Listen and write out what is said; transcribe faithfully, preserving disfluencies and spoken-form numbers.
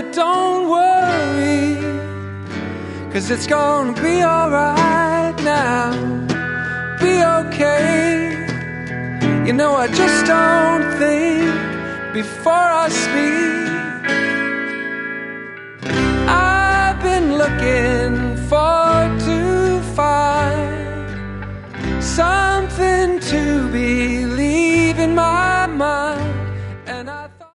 but don't worry, 'cause it's gonna be alright now. Be okay. You know I just don't think before I speak. I've been looking